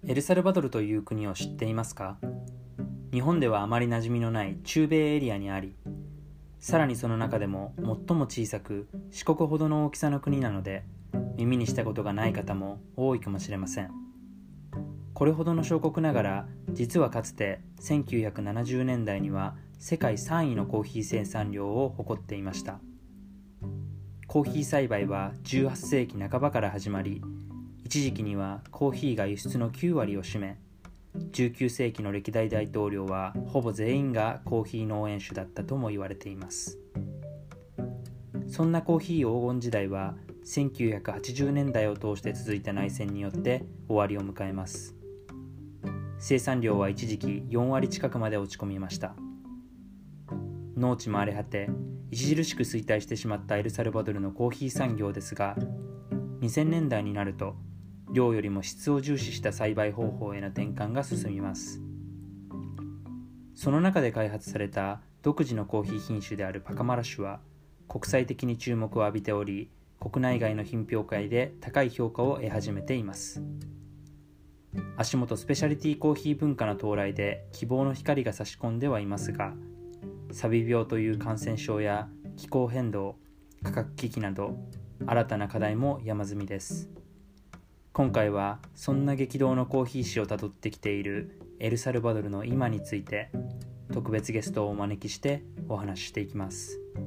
エルサルバドルという国を知っていますか？日本ではあまり馴染みのない中米エリアにあり、さらにその中でも最も小さく四国ほどの大きさの国なので、耳にしたことがない方も多いかもしれません。これほどの小国ながら、実はかつて1970年代には世界3位のコーヒー生産量を誇っていました。コーヒー栽培は18世紀半ばから始まり、一時期にはコーヒーが輸出の9割を占め、19世紀の歴代大統領はほぼ全員がコーヒー農園主だったとも言われています。そんなコーヒー黄金時代は1980年代を通して続いた内戦によって終わりを迎えます。生産量は一時期4割近くまで落ち込みました。農地も荒れ果て、著しく衰退してしまったエルサルバドルのコーヒー産業ですが、2000年代になると量よりも質を重視した栽培方法への転換が進みます。その中で開発された独自のコーヒー品種であるパカマラ種は国際的に注目を浴びており、国内外の品評会で高い評価を得始めています。足元スペシャリティコーヒー文化の到来で希望の光が差し込んではいますが、サビ病という感染症や気候変動、価格危機など新たな課題も山積みです。今回はそんな激動のコーヒー史をたどってきているエルサルバドルの今について、特別ゲストをお招きしてお話ししていきます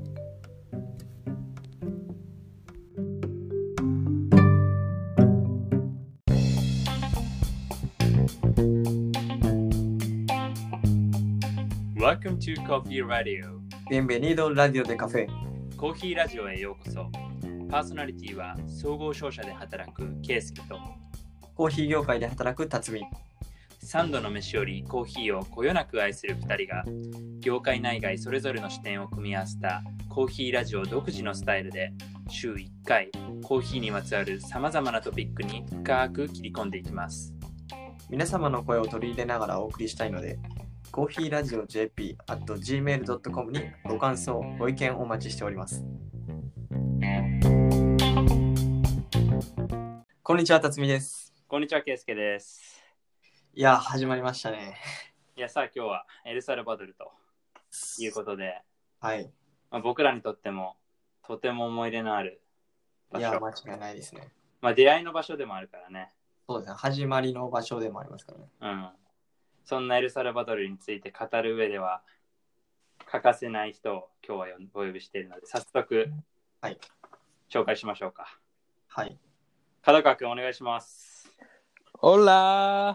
。Welcome to Coffee Radio. Bienvenido Radio de Café. コーヒーラジオへようこそ。パーソナリティは総合商社で働くケイスケとコーヒー業界で働く辰巳。 3度の飯よりコーヒーをこよなく愛する2人が、業界内外それぞれの視点を組み合わせたコーヒーラジオ独自のスタイルで、週1回コーヒーにまつわるさまざまなトピックに深く切り込んでいきます。 皆様の声を取り入れながらお送りしたいので、コーヒーラジオ JP@gmail.com にご感想、ご意見お待ちしております。こんにちは、辰巳です。 こんにちは、ケイスケです。 いや、始まりましたね。 いや、さあ今日はエルサルバドルということで、 はい。 僕らにとってもとても思い入れのある場所。 いや、間違いないですね。 出会いの場所でもあるからね。 そうですね。始まりの場所でもありますからね。 うん。そんなエルサルバドルについて語る上では欠かせない人を今日はお呼びしているので、早速、 はい、 紹介しましょうか。 はい。 門川くんお願いします。 Hola.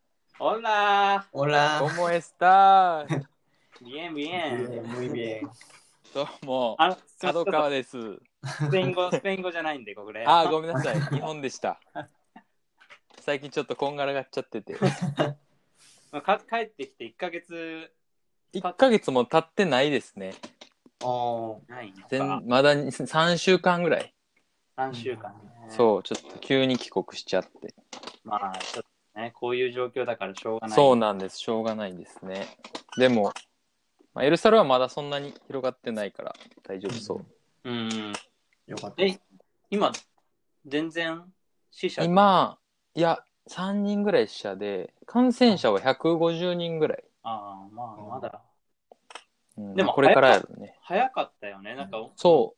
Hola. Hola. ¿Cómo estás? Bien, bien. Muy bien. どうも、門川です。 スペイン語じゃないんで、これ。 ごめんなさい。日本でした。最近ちょっとこんがらがっちゃってて。 帰ってきて1ヶ月。 1ヶ月も経ってないですね。 ないのか。 まだ3週間ぐらい。 3週間、ね。 そう、ちょっと急に帰国しちゃって。 ちょっとね、こういう状況だからしょうがない。 そうなんです。しょうがないですね。でも、エルサルはまだそんなに広がってないから大丈夫そう。 よかった。 今、全然死者？ 今、いや、3人ぐらい死者で、感染者は150人ぐらい。 まだ。 でもこれからやるね。 早かったよね。なんか、 そう。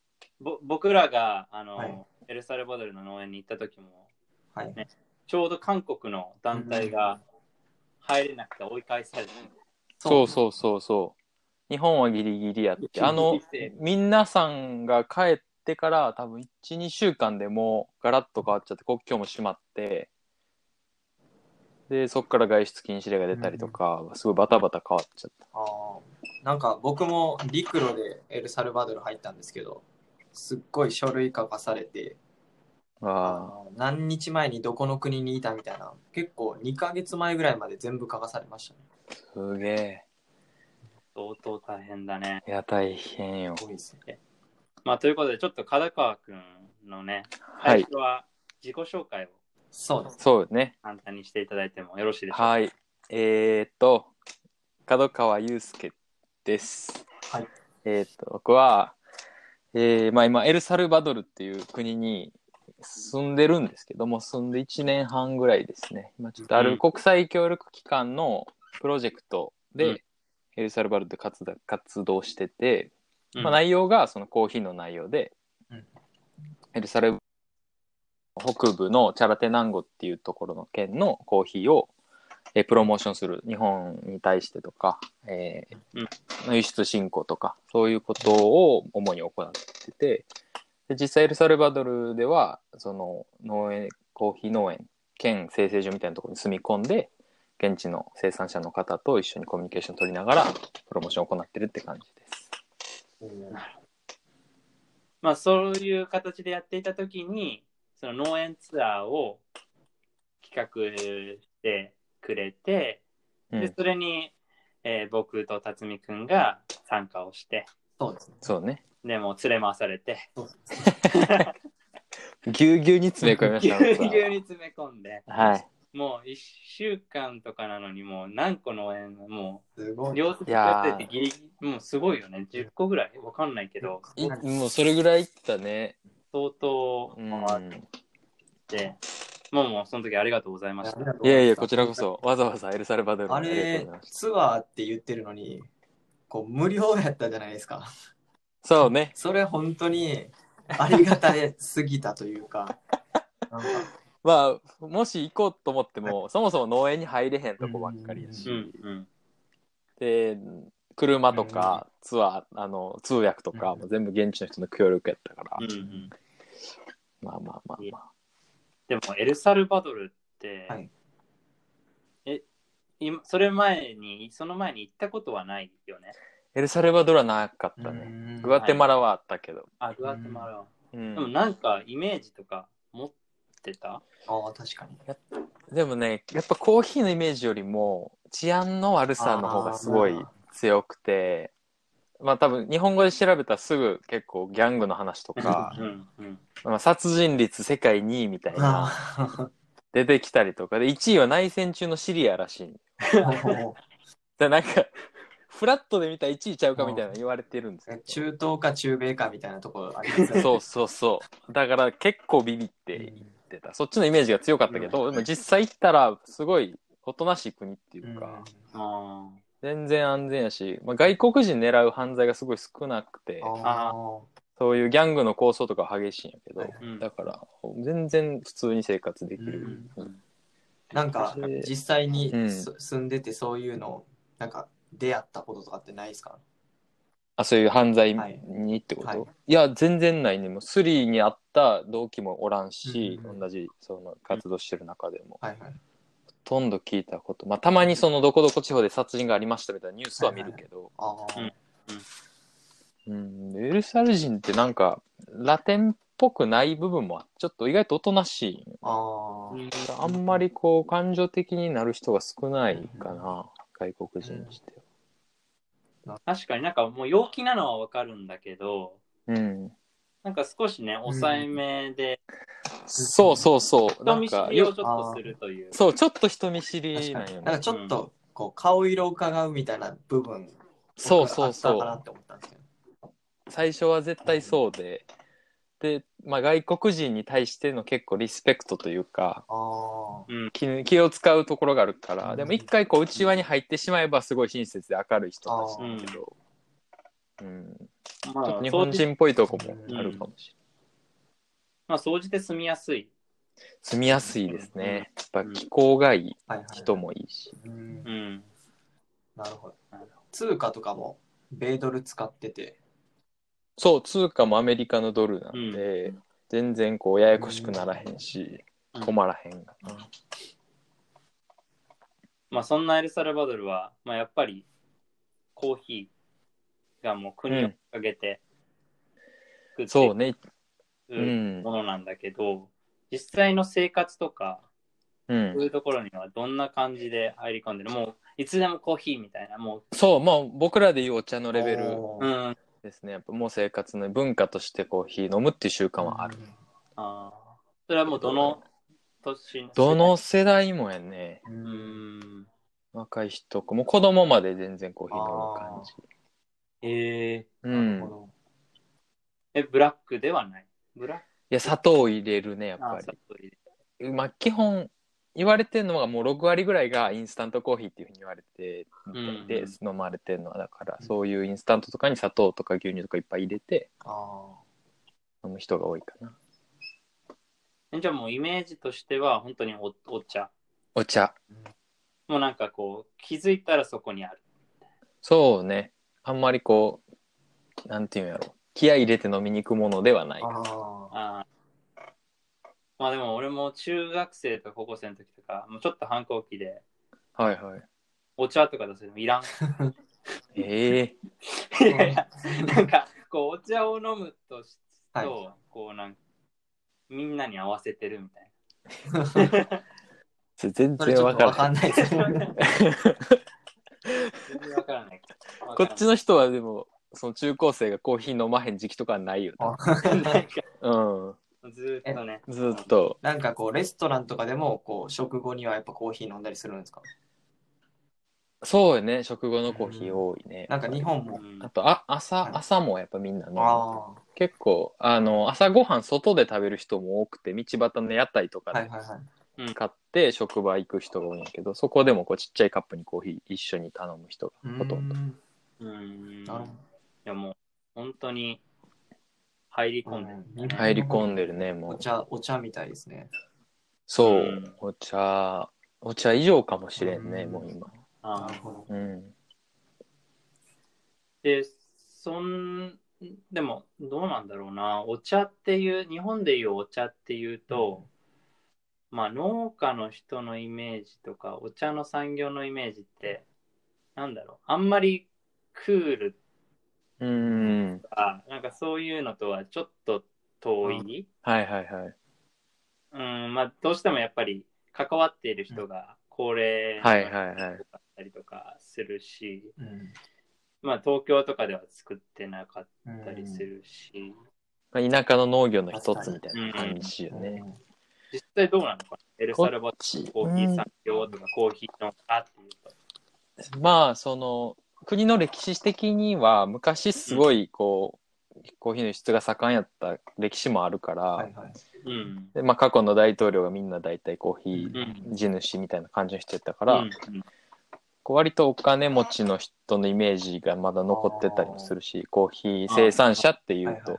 僕らがはい、 エルサルバドルの農園に行った時も、 はいね、ちょうど韓国の団体が入れなくて追い返されて、 そう。日本はギリギリやって、皆さんが帰ってから多分1、2週間でもうガラッと変わっちゃって、国境も閉まって、で、そっから外出禁止令が出たりとか、すごいバタバタ変わっちゃった。 なんか僕も陸路でエルサルバドル入ったんですけど、すっごい書類書かされて、何日前にどこの国にいたみたいな、結構2ヶ月前ぐらいまで全部書かされましたね。 すげえ。 相当大変だね。 いや、大変よ。 多いですね。 ということで、ちょっと門川くんのね、最初は自己紹介を、 そうね。 簡単にしていただいてもよろしいでしょうか。 はい。門川祐介です。 はい。 僕は、今エルサルバドルっていう国に、 住んでるんですけども、住んで1年半ぐらいですね。今ちょっとある国際協力機関のプロジェクトで、エルサルバドルで活動してて、まあ、内容がそのコーヒーの内容で、エルサルバドル北部のチャラテナンゴっていうところの県のコーヒーをプロモーションする、日本に対してとか、輸出振興とかそういうことを主に行ってて、で実際エルサルバドルではそのコーヒー農園兼製製所みたいなところに住み込んで、現地の生産者の方と一緒にコミュニケーション取りながらプロモーションを行ってるって感じです。 まあそういう形でやっていたときに、その農園ツアーを企画してくれて、でそれに、僕と辰巳くんが参加をして、 そうですね。 そうね。 でも連れ回されて、 ぎゅうぎゅうに詰め込みました。 ぎゅうぎゅうに詰め込んで、 はい。 もう1週間とかなのにもう何個農園もすごい。 両手使っててギリギリ、もうすごいよね。10個ぐらいわかんないけど、 もうそれぐらいいったね。 相当回って、もうその時ありがとうございました。 いやいや、こちらこそわざわざエルサルバドルにあれツアーって言ってるのにこう無料やったじゃないですか。 そうね。 それ本当にありがたすぎたというか。なんかまあもし行こうと思っても、そもそも農園に入れへんとこばっかりやし、で車とか通訳とかも全部現地の人の協力やったから、まあまあまあまあ。 でもエルサルバドルって、はい、その前に行ったことはないよね。 エルサルバドルはなかったね。グアテマラはあったけど。 あ、グアテマラ。でもなんかイメージとか持ってた？ あ、確かに。 でもね、やっぱコーヒーのイメージよりも治安の悪さの方がすごい強くて、まあ多分日本語で調べたらすぐ結構ギャングの話とか、まあ、殺人率世界2位みたいな出てきたりとかで、1位は内戦中のシリアらしい。でなんかフラットで見たら1位ちゃうかみたいな言われてるんですよ。 中東か中米かみたいなところありますね。 そうそうそう。だから結構ビビって言ってた。そっちのイメージが強かったけど、でも実際行ったらすごいおとなしい国っていうか、全然安全やし、まあ、外国人狙う犯罪がすごい少なくて、そういうギャングの抗争とか激しいんやけど、だから全然普通に生活できる。 なんか実際に住んでてそういうのなんか出会ったこととかってないですか？ あ、そういう犯罪にってこと？いや全然ないね。もうスリにあった同期もおらんし、同じその活動してる中でも、ほとんど聞いたこと、まあたまにそのどこどこ地方で殺人がありましたみたいなニュースは見るけど、エルサル人ってなんかラテンっぽくない部分もちょっと意外とおとなしい。あんまりこう感情的になる人が少ないかな、外国人にしては。確かになんかもう陽気なのはわかるんだけど、なんか少しね抑えめで、 そうそうそう、 人見知りをちょっとするという。 そう、ちょっと人見知りなんよね。 なんかちょっとこう顔色を伺うみたいな部分、 そうそうそう。 かなって思ったんですけど。 最初は絶対そうで、まあ、外国人に対しての結構リスペクトというか、気を使うところがあるから、でも一回こう内輪に入ってしまえばすごい親切で明るい人たちなんだけど、ちょっと日本人っぽいとこもあるかもしれない。 まあ総じて住みやすい。 住みやすいですね。やっぱ気候がいい、人もいいし。 なるほど。通貨とかも米ドル使ってて。 そう、通貨もアメリカのドルなんで、全然こうややこしくならへんし、困らへんが。 まあそんなエルサルバドルは、まあやっぱりコーヒーがもう国を挙げて作っていくものなんだけど、実際の生活とか、そういうところにはどんな感じで入り込んでる？もういつでもコーヒーみたいな、もう。 そう、もう僕らでいうお茶のレベルですね。やっぱもう生活の文化としてコーヒー飲むっていう習慣はある。 それはもうどの世代もやね。若い人、もう子供まで全然コーヒー飲む感じ。 なるほど。ブラックではない？ や、砂糖を入れるね、やっぱ砂糖入れり。まあ、基本、言われてるのがもう6割ぐらいがインスタントコーヒーっていうふうに言われてみたいで、飲まれてるのは、だから、そういうインスタントとかに砂糖とか牛乳とかいっぱい入れて、飲む人が多いかな。 じゃあもうイメージとしては、本当にお茶。 お茶。 もうなんかこう、気づいたらそこにある。 そうね。あんまりこう、なんていうんやろ。気合い入れて飲みに行くものではない。 まあでも俺も中学生とか高校生の時とか、もうちょっと反抗期で、 はいはい。 お茶とか出すのいらん。 ええいやいや、なんかこうお茶を飲むとこうなんかみんなに合わせてるみたいな。 全然わからない。 全然わからない。 こっちの人はでも、その中高生がコーヒー飲まへん時期とかはないよ。 ずっとね。 ずっと。 なんかこう、レストランとかでも、こう、食後にはやっぱコーヒー飲んだりするんですか？ そうよね、食後のコーヒー多いね。 なんか日本も。 あと、朝もやっぱみんな飲む。結構、朝ごはん外で食べる人も多くて、道端の屋台とかで買って職場行く人が多いんやけど、そこでもこうちっちゃいカップにコーヒー一緒に頼む人がほとんど。 いやもう、本当に入り込んでる、ね。 入り込んでるね、もう。 お茶みたいですね。 そう、お茶以上かもしれんね、もう今。 なるほど。 で、でも、どうなんだろうな。お茶っていう、日本でいうお茶っていうと、まあ農家の人のイメージとか、お茶の産業のイメージって、なんだろう。あんまりクールとか、なんかそういうのとはちょっと遠い。 はいはいはい。 まあどうしてもやっぱり関わっている人が高齢の人だったりとかするし、まあ東京とかでは作ってなかったりするし、 田舎の農業の一つみたいな感じよね。 実際どうなのかな、エルサルバドルコーヒー産業とかコーヒー農家っていうと。 まあその国の歴史的には昔すごいこう、コーヒーの輸出が盛んやった歴史もあるから、でまあ、過去の大統領がみんな大体コーヒー地主みたいな感じの人やったから、こう割とお金持ちの人のイメージがまだ残ってたりもするし、コーヒー生産者っていうと、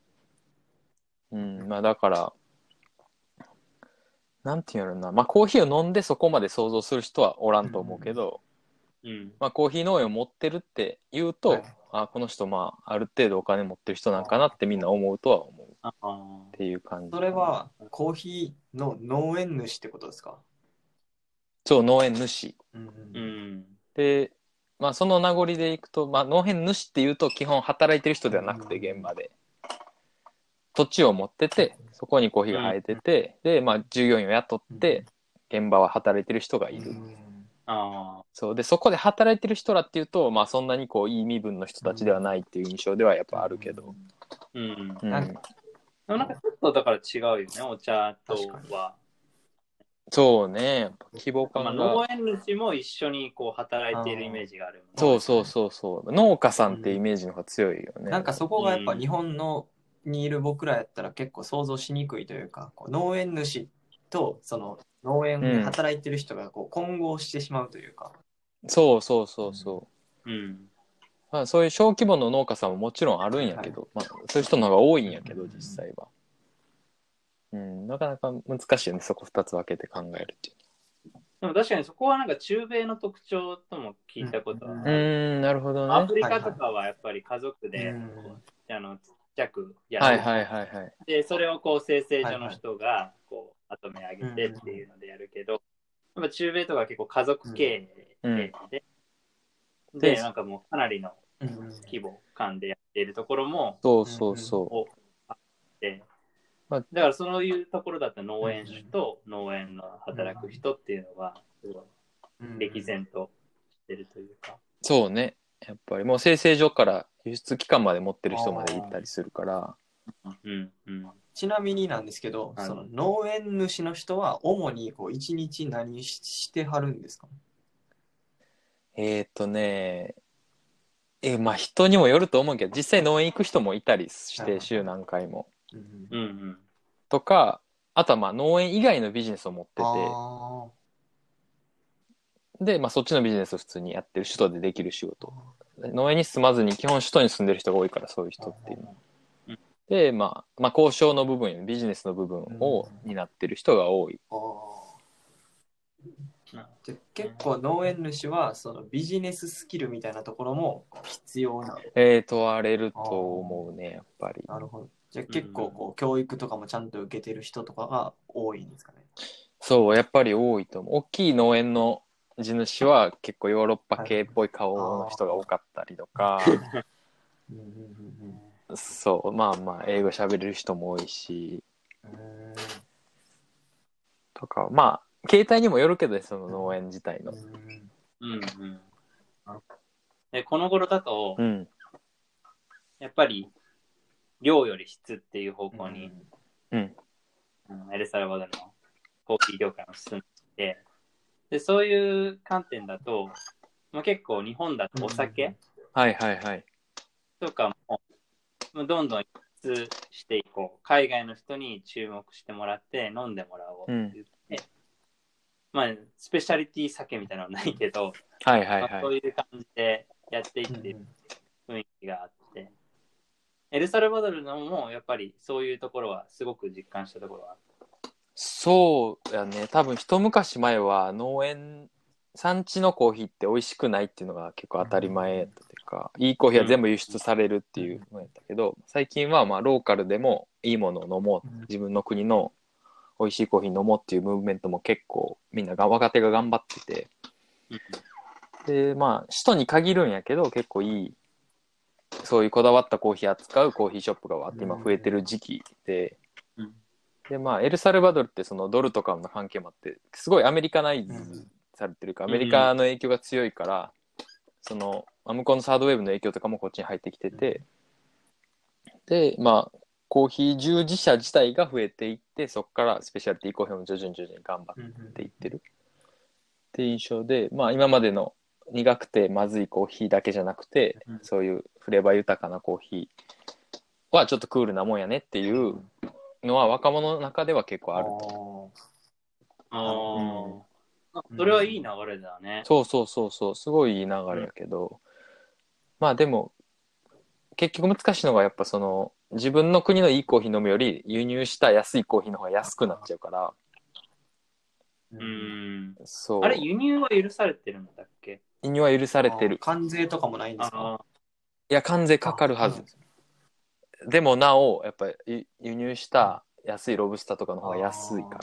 まあだからなんていうのな、まあコーヒーを飲んでそこまで想像する人はおらんと思うけど、まあコーヒー農園を持ってるって言うと、この人まあある程度お金持ってる人なんかなってみんな思うとは思うっていう感じ。 それはコーヒーの農園主ってことですか？ そう、農園主。で、まあその名残でいくと、まあ農園主っていうと基本働いてる人ではなくて現場で。土地を持ってて、そこにコーヒーが生えてて、で、まあ従業員を雇って、現場は働いてる人がいる。そうで、そこで働いてる人らっていうと、まあそんなにこういい身分の人たちではないっていう印象ではやっぱあるけど。 なんかちょっとだから違うよね、お茶とは。 そうね、規模感が。 農園主も一緒にこう働いているイメージがある。 そう。農家さんってイメージの方が強いよね。 なんかそこがやっぱ日本にいる僕らやったら結構想像しにくいというか、こう農園主とその農園で働いてる人がこう混合してしまうというか。 そう。まあ、そういう小規模の農家さんももちろんあるんやけど、まあ、そういう人の方が多いんやけど、実際は。なかなか難しいよね、そこ2つ分けて考えるっていう。 でも確かにそこはなんか中米の特徴とも聞いたことはある。 なるほどね。 アフリカとかはやっぱり家族で、ちっちゃくやる。で、それをこう生成所の人がこうまとめ上げてっていうのでやるけど、やっぱ中米とか結構家族経営で、なんかもうかなりの規模感でやっているところもあって、だからそういうところだったら農園主と農園の働く人っていうのがすごい歴然としてるというか。 そうね。やっぱりもう生成所から輸出機関まで持ってる人まで行ったりするから。 ちなみになんですけど、その農園主の人は主にこう一日何してはるんですか？ まあ人にもよると思うけど、実際農園行く人もいたりして、週何回も。 とか、あとはまあ農園以外のビジネスを持ってあて、で、まあそっちのビジネスを普通にやってる、首都でできる仕事。農園に住まずに基本首都に住んでる人が多いから、そういう人っていうの。で、まあ交渉の部分、ビジネスの部分を担ってる人が多い。 じゃ結構農園主はそのビジネススキルみたいなところも必要な。 問われると思うね、やっぱり。 なるほど。じゃあ結構こう教育とかもちゃんと受けてる人とかが多いんですかね。 そう、やっぱり多いと思う。大きい農園の地主は結構ヨーロッパ系っぽい顔の人が多かったりとか、そう、まあまあ、英語喋れる人も多いし、とか、まあ、携帯にもよるけどね、その農園自体の。 でこの頃だと、 うん、 やっぱり量より質っていう方向に、 うんエルサルバドルのコーヒー業界も進んでいて、でそういう観点だと、まあ、結構日本だとお酒はいはいはい。 とかも、どんどん輸出していこう。海外の人に注目してもらって飲んでもらおうって言って、まあ、スペシャリティ酒みたいなのはないけど、 はいはいはい。 まあ、そういう感じでやっていってる雰囲気があって、エルサルバドルのもやっぱりそういうところはすごく実感したところはあった。 そうやね。多分一昔前は農園、産地のコーヒーって美味しくないっていうのが結構当たり前やったというか、いいコーヒーは全部輸出されるっていうのやったけど、最近はまあローカルでもいいものを飲もう、自分の国の美味しいコーヒー飲もうっていうムーブメントも結構みんなが若手が頑張ってて、でまあ首都に限るんやけど結構いいそういうこだわったコーヒー扱うコーヒーショップがわって今増えてる時期で、でまあエルサルバドルってそのドルとかの関係もあってすごいアメリカナイズされてるか、アメリカの影響が強いから、その向こうのサードウェーブの影響とかもこっちに入ってきてて、でまあコーヒー従事者自体が増えていって、そこからスペシャリティコーヒーも徐々に頑張っていってるっていう印象で、まあ今までの苦くてまずいコーヒーだけじゃなくて、そういうフレーバー豊かなコーヒーはちょっとクールなもんやねっていうのは若者の中では結構あると。 それはいい流れだね。 そうすごいいい流れやけど、まあでも結局難しいのがやっぱその自分の国のいいコーヒー飲むより輸入した安いコーヒーの方が安くなっちゃうから、そうあれ輸入は許されてるんだっけ？ 輸入は許されてる。 関税とかもないんですか？ いや関税かかるはず。でもなおやっぱり輸入した安いロブスターとかの方が安いから。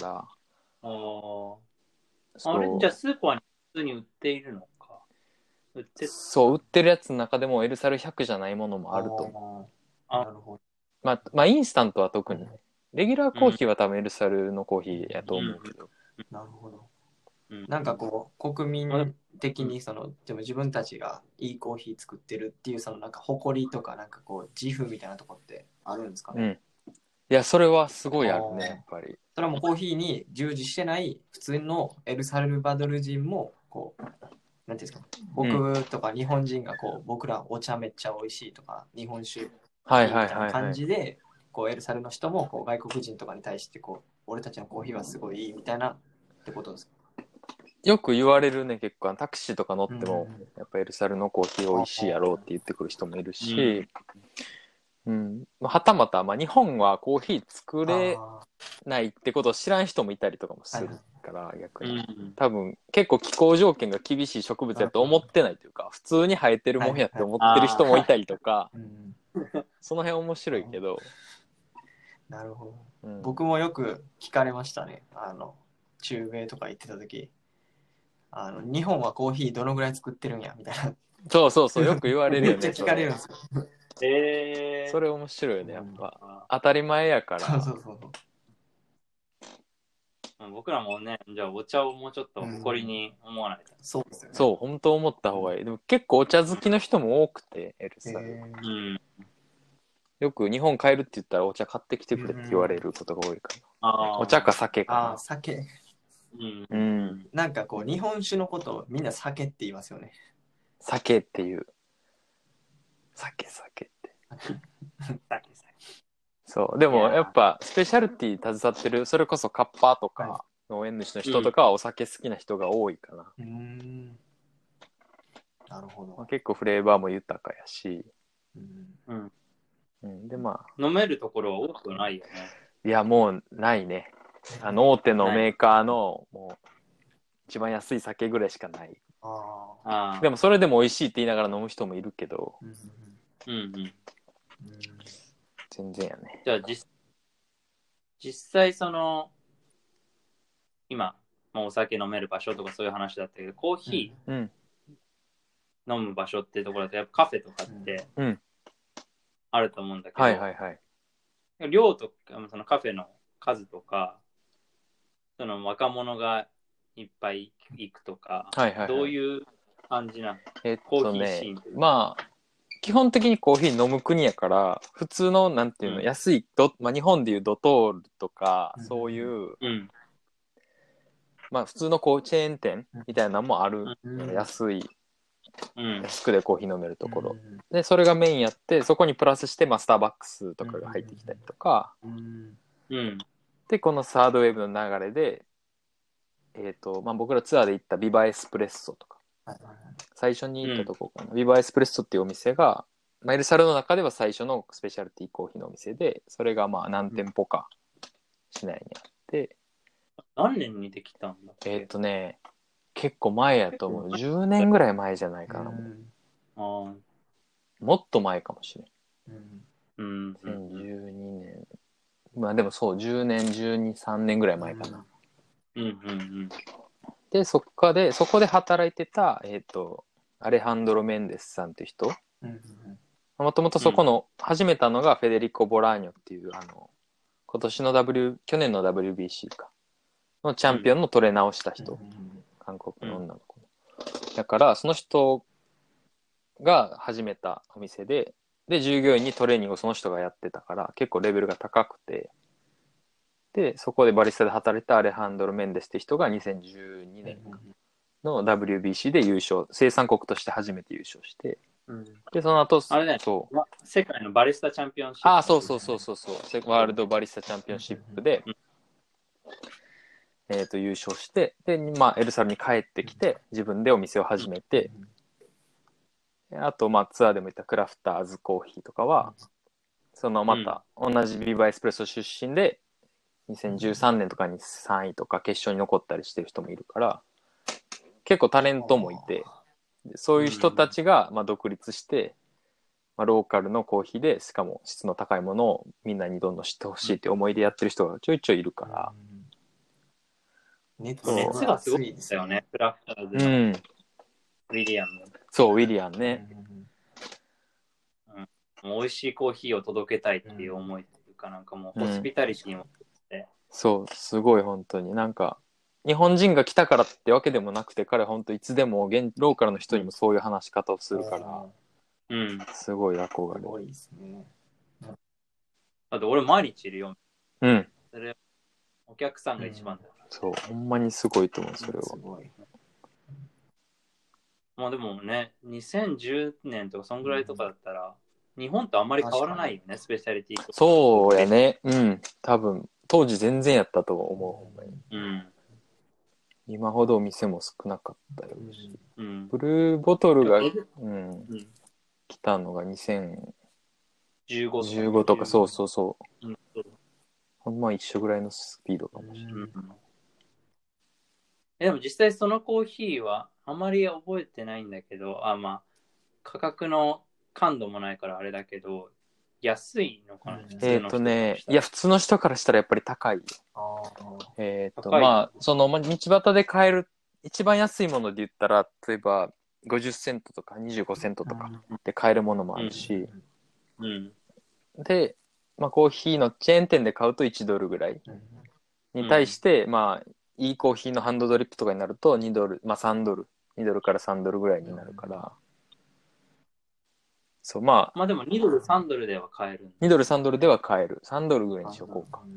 あれじゃあスーパーに普通に売っているのか。 そう売ってるやつの中でもエルサル100じゃないものもあると思う。 なるほど。 まあインスタントは特にね、レギュラーコーヒーは多分エルサルのコーヒーやと思うけど、 なるほど。なんかこう国民的にそのでも自分たちがいいコーヒー作ってるっていうそのなんか誇りとかなんかこう自負みたいなとこってあるんですかね？ いやそれはすごいあるねやっぱり。 それはもうコーヒーに従事してない普通のエルサルバドル人もこうなんていうんですか、僕とか日本人がこう僕らお茶めっちゃ美味しいとか日本酒いいみたいな感じでこうエルサルの人もこう外国人とかに対してこう俺たちのコーヒーはすごいいいみたいなってことですか？ よく言われるね。結構タクシーとか乗っても、やっぱエルサルのコーヒー美味しいやろうって言ってくる人もいるし、はたまた、まあ、日本はコーヒー作れないってことを知らん人もいたりとかもするから、逆に多分結構気候条件が厳しい植物やと思ってないというか、普通に生えてるもんやって思ってる人もいたりとか、その辺面白いけど。 なるほど、僕もよく聞かれましたね。中米とか行ってた時、日本はコーヒーどのぐらい作ってるんやみたいな。 そうよく言われるよね。 めっちゃ聞かれるんですよ。 それ面白いよね、やっぱ。当たり前やから。そう僕らもね、じゃあお茶をもうちょっと誇りに思わないと。 そうですよね。 そう、本当思った方がいい。でも結構お茶好きの人も多くて、エルサル。よく日本帰るって言ったらお茶買ってきてくれって言われることが多いから。お茶か酒かな。 酒。なんかこう日本酒のことをみんな酒って言いますよね。 酒っていう。酒って。 そう。でもやっぱスペシャルティ携わってる、それこそカッパーとか農園主の人とかはお酒好きな人が多いかな。 なるほど。 まあ、結構フレーバーも豊かやし。でまあ。飲めるところは多くないよね。 いや、もうないね。大手のメーカーのもう一番安い酒ぐらいしかない。でもそれでも美味しいって言いながら飲む人もいるけど。全然やね。 じゃあ実際その今、まあ、お酒飲める場所とかそういう話だったけど、コーヒー飲む場所っていうところだとやっぱカフェとかってあると思うんだけど、量とかそのカフェの数とか、その若者がいっぱい行くとか、どういう感じなの？コーヒーシーンというか。 まあ基本的にコーヒー飲む国やから普通のなんていうの、安いまあ、日本でいうドトールとか、そういう、まあ普通のチェーン店みたいなのもある、安くでコーヒー飲めるところ、でそれがメインやって、そこにプラスして、まあ、スターバックスとかが入ってきたりとか、でこのサードウェーブの流れでまあ、僕らツアーで行ったビバエスプレッソとか、最初に行ったとこかな、ビバエスプレッソっていうお店が、まあ、エルサルの中では最初のスペシャルティーコーヒーのお店で、それがまあ何店舗か市内にあって、 何年にできたんだっけ？ 結構前やと思う。10年ぐらい前じゃないかな。もっと前かもしれん。2012年。まあでもそう、10年、12、3年ぐらい前かな。で、そこで働いてた、アレハンドロ・メンデスさんっていう人。もともとそこの、始めたのがフェデリコ・ボラーニョっていう、去年の WBC か。のチャンピオンのトレーナーをした人。韓国の女の子。だから、その人が始めたお店で、従業員にトレーニングをその人がやってたから、結構レベルが高くて、で、そこでバリスタで働いたアレハンドロ・メンデスって人が2012年の WBC で優勝、生産国として初めて優勝して、で、その後、 あれね、世界のバリスタチャンピオンシップ。 ああ、そう。ワールドバリスタチャンピオンシップで、優勝して、で、まあ、エルサルに帰ってきて、自分でお店を始めて、あと、まあ、ツアーでも言ったクラフターズコーヒーとかは、そのまた、同じビバエスプレッソ出身で、2013年とかに3位とか決勝に残ったりしてる人もいるから、結構タレントもいて、そういう人たちがまあ独立して、まあ、ローカルのコーヒーで、しかも質の高いものをみんなにどんどん知ってほしいって思いでやってる人がちょいちょいいるから。 熱がすごいですよね、クラフターズのウィリアム。 そう、ウィリアムね。 美味しいコーヒーを届けたいっていう思いっていうか、なんかもうホスピタリティも、 そう、すごい本当になんか、日本人が来たからってわけでもなくて、彼は本当いつでもローカルの人にもそういう話し方をするから、すごい憧れ。すごいですね。 あと俺毎日いるよ。それお客さんが一番だから。 そう、ほんまにすごいと思う、それは。 まあでもね、2010年とかそんぐらいとかだったら、日本とあんまり変わらないよね、スペシャリティ。 そうやね。多分、当時全然やったと思う、ほんまに。今ほどお店も少なかったよし。ブルーボトルが、来たのが2015とか、そう。ほんま一緒ぐらいのスピードかもしれない。 でも実際そのコーヒーはあまり覚えてないんだけど、まあ価格の感度もないからあれだけど、安いのかな。 いや普通の人からしたらやっぱり高いよ。まあその道端で買える一番安いもので言ったら、例えば50セントとか25セントとかで買えるものもあるし、で、まあ、コーヒーのチェーン店で買うと1ドルぐらいに対して、まあいいコーヒーのハンドドリップとかになると2ドル、まあ3ドル、2ドルから3ドルぐらいになるから、そう、まあでも2ドル、3ドルでは買える。 2ドル、3ドルでは買える。3ドルぐらいにしようか。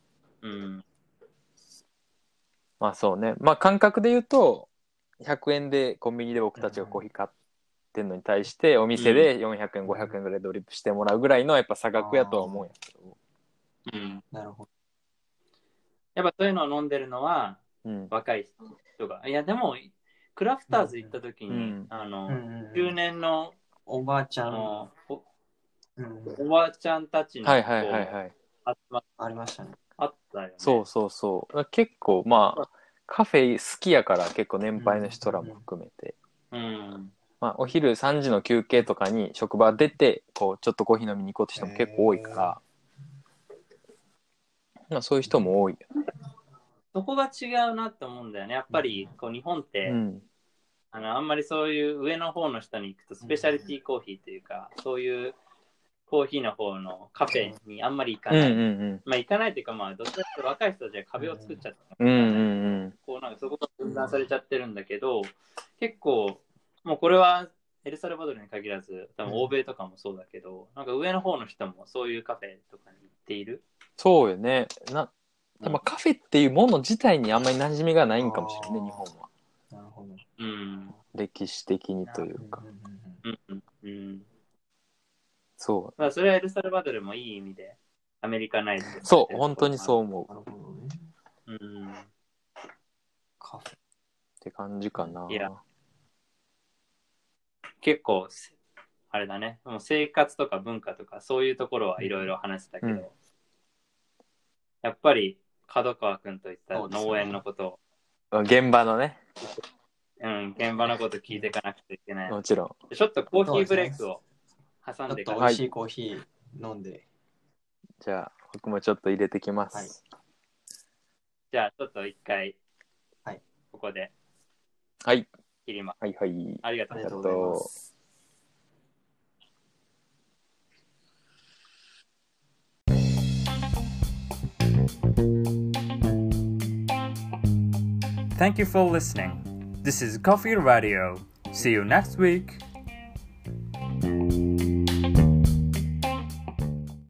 まあそうね。まあ感覚で言うと、100円でコンビニで僕たちがコーヒー買ってんのに対して、お店で400円、500円ぐらいドリップしてもらうぐらいのやっぱ差額やとは思うんやけど。 うん。 なるほど。 やっぱそういうのを飲んでるのはうん。 若い人が。いや、でも、クラフターズ行った時に、 うん中年の、 おばあちゃん、 おうん、 ばあちゃんたちの、 はいはいはいはい。 ありましたね。 あったよね。 そうそうそう。結構まあ、カフェ好きやから結構年配の人らも含めて。 うん。 まあ、お昼3時の休憩とかに職場出て、こう、ちょっとコーヒー飲みに行こうって人も結構多いから、まあそういう人も多いよね。 そこが違うなって思うんだよね。やっぱり、こう、日本って、 うん。 あんまりそういう上の方の人に行くと、スペシャリティコーヒーというか、そういうコーヒーの方のカフェにあんまり行かない。 うんうんうん。 まあ行かないというか、まあどっちかというと若い人たちは壁を作っちゃった。 うんうんうん。 こうなんかそこが分断されちゃってるんだけど、結構、もうこれはエルサルバドルに限らず、多分欧米とかもそうだけど、なんか上の方の人もそういうカフェとかに行っている。 そうよね。まあ、カフェっていうもの自体にあんまり馴染みがないんかもしれないね、日本は。 なるほど。 うん。 歴史的にというか。 うん。 そう。 まあそれはエルサルバドルもいい意味でアメリカナイズ。 そう、本当にそう思う。 なるほどね。 うん。 カフェ。 って感じかな。 いや、結構、あれだね。もう生活とか文化とかそういうところはいろいろ話してたけど、 うん、 やっぱり角川くんといった農園のことを、現場のね。 うん、現場のこと聞いていかなくちゃいけない。 もちろん。 ちょっとコーヒーブレイクを挟んでから、ちょっと美味しいコーヒー飲んで。 じゃあ、僕もちょっと入れてきます。 はい、 じゃあ、ちょっと一回、 はい、 ここで、 はい。 切ります。 はいはい。 ありがとうございます。 Thank you for listening. This is Coffee Radio. See you next week.